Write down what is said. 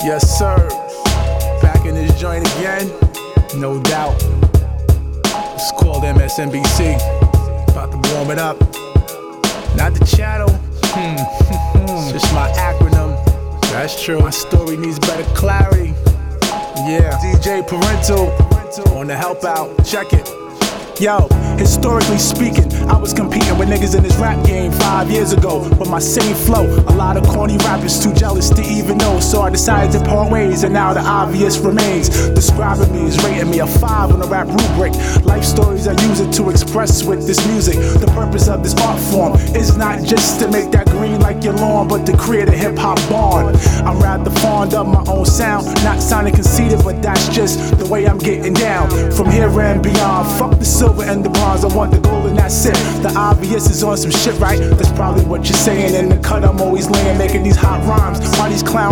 Yes, sir. Back in this joint again, no doubt. It's called MSNBC. About to warm it up. Not the channel. It's just my acronym. That's true. My story needs better clarity. Yeah. DJ Parental on the help out. Check it. Yo, historically speaking, I was competing with niggas in this rap game 5 years ago with my same flow. A lot of corny rappers too jealous to even know, so I decided to part ways, and now the obvious remains. Describing me is rating me a 5 on the rap rubric. Life stories I use it to express with this music. The purpose of this art form is not just to make that green like your lawn, but to create a hip-hop barn. I'm rather fond of my own sound, not sounding conceited, but that's just the way I'm getting down. From here and beyond, fuck the silver and the bronze, I want the gold and that's it. The obvious is on some shit, right? That's probably what you're saying. In the cut I'm always laying, making these hot rhymes. Why these clown